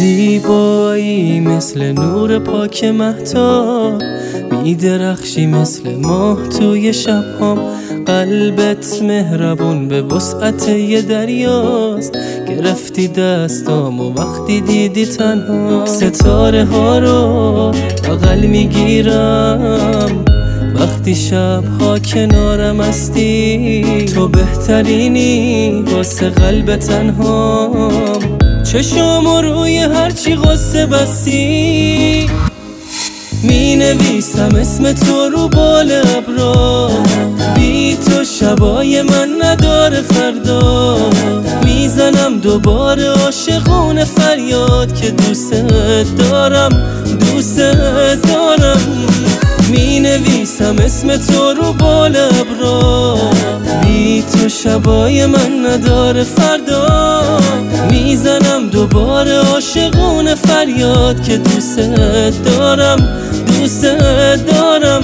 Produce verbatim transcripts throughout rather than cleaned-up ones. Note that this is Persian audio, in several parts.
زیبایی مثل نور پاک مهتاب، میدرخشی مثل ماه توی شبهام. قلبت مهربون به وسعت یه دریاست، گرفتی دستامو وقتی دیدی تنها. ستاره ها رو بغل میگیرم وقتی شبها کنارم هستی. تو بهترینی واسه قلب تنهام، چشامو روی هرچی غصه بستی. می نویسم اسم تو رو بال ابرا، بی تو شبای من نداره فردا. میزنم دوباره عاشقونه فریاد که دوست دارم دوست دارم. می نویسم اسم تو رو بال ابرا، بی تو شبای من نداره فردا. میزنم دوباره عاشقونه فریاد که دوست دارم دوست دارم.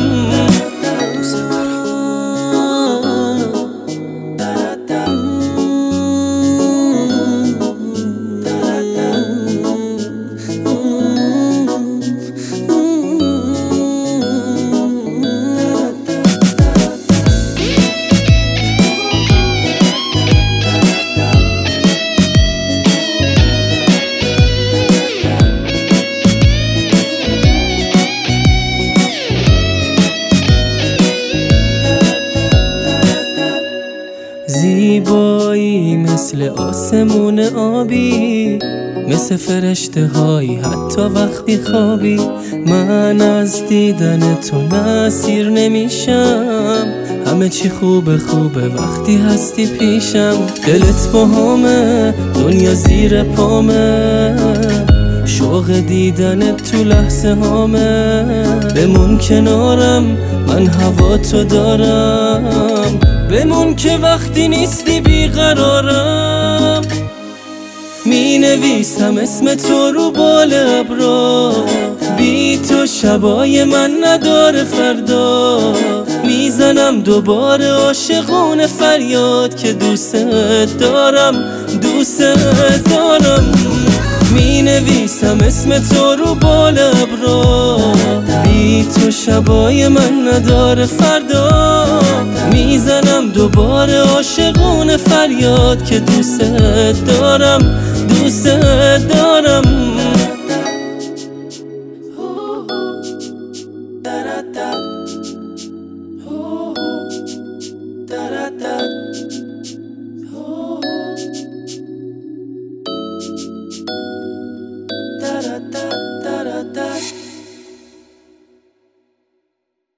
زیبایی مثل آسمون آبی، مثل فرشته هایی حتی وقتی خوابی. من از دیدن تو نسیر نمیشم، همه چی خوبه خوبه وقتی هستی پیشم. دلت با همه دنیا زیر پامه، شوق دیدن تو لحظه هامه. بمون کنارم من هوا تو دارم، بمون که وقتی نیستی بیقرارم. می نویسم اسم تو رو بال ابرا، بی تو شبای من نداره فردا. میزنم دوباره عاشقونه فریاد که دوست دارم دوست دارم. می نویسم اسم تو رو بال ابرا، بی تو شبای من نداره فردا. میزنم دوباره عاشقونه فریاد که دوست دارم دوست دارم.